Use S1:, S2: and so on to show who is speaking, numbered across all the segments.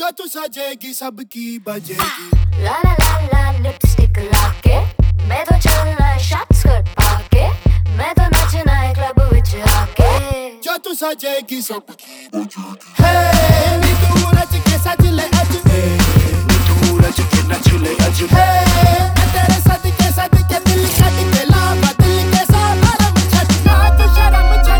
S1: जो तू सजेगी सबकी बजेगी।
S2: ला ला ला ला लिपस्टिक लाके मैं तो चलना है शॉर्ट स्कर्ट पाके मैं तो नचना है क्लब विच आके
S1: जो तू सजेगी सबकी बजेगी। हे नी तू नच के सज ले अज, नी तू नच के नच ले अज, मैं तेरे सद के दिल कट के लावा दिल के साथ शर्म छट नाच शर्म छट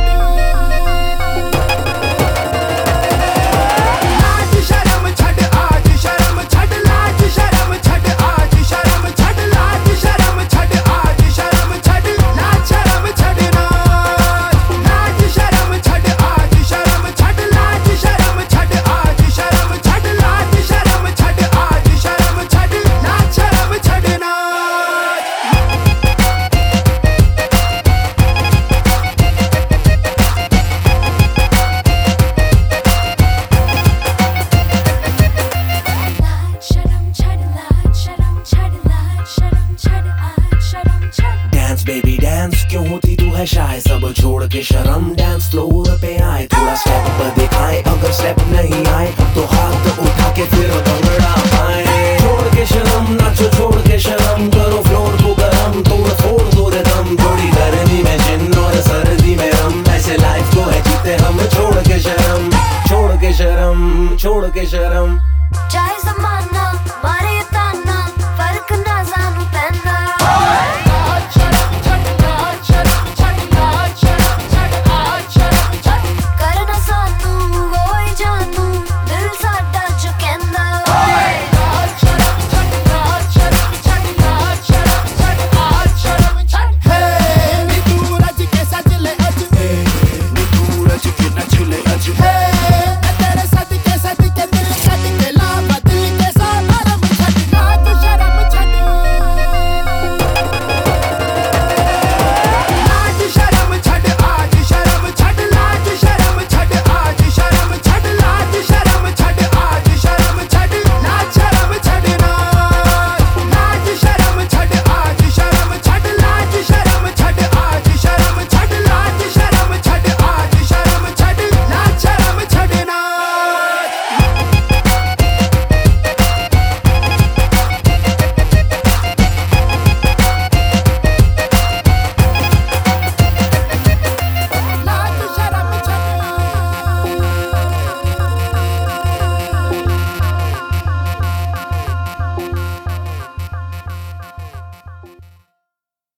S1: नाच शर्म छट आज शर्म छट लाज शर्म छट आज शर्म छट लाज शर्म छट आज शर्म छट लाज शर्म छट नाच शर्म छट आज शर्म छट लाज शर्म छट आज शर्म छट लाज शर्म छट आज शर्म छट लाज शर्म छट नाच।
S3: डांस बेबी डांस क्यों होती तू है शाय, सब छोड़ के शर्म डांस फ्लोर पे आए, थोड़ा स्टेप पर दिखाए, अगर स्टेप नहीं आए तो हाथ उठा के फिर भंगड़ा पाए। छोड़ के शर्म नाचो छोड़ के शर्म करो फ्लोर को गरम, तोड़ फोड़ दो रिदम, थोड़ी गर्मी में जिन और सर्दी में हम, ऐसे लाइफ को है जीते हम। छोड़ के शर्म छोड़ के शर्म छोड़ के शर्म।